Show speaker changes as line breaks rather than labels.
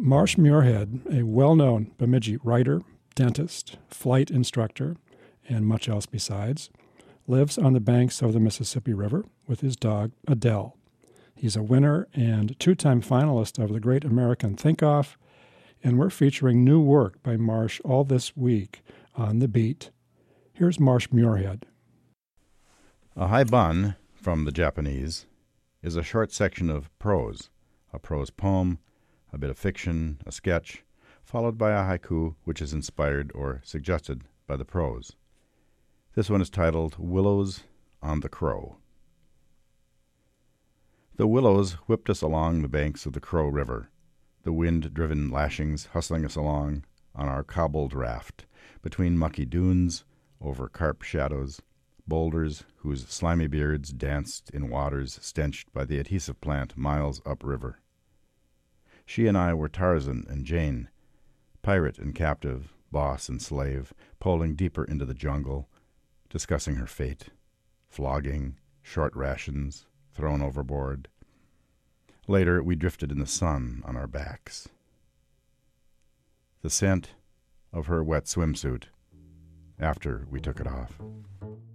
Marsh Muirhead, a well-known Bemidji writer, dentist, flight instructor, and much else besides, lives on the banks of the Mississippi River with his dog, Adele. He's a winner and two-time finalist of the Great American Think-Off, and we're featuring new work by Marsh all this week on The Beat. Here's Marsh Muirhead.
A haibun, from the Japanese, is a short section of prose, a prose poem, a bit of fiction, a sketch, followed by a haiku which is inspired or suggested by the prose. This one is titled Willows on the Crow. The willows whipped us along the banks of the Crow River, the wind-driven lashings hustling us along on our cobbled raft, between mucky dunes, over carp shadows, boulders whose slimy beards danced in waters stenched by the adhesive plant miles upriver. She and I were Tarzan and Jane, pirate and captive, boss and slave, poling deeper into the jungle, discussing her fate, flogging, short rations, thrown overboard. Later, we drifted in the sun on our backs. The scent of her wet swimsuit after we took it off.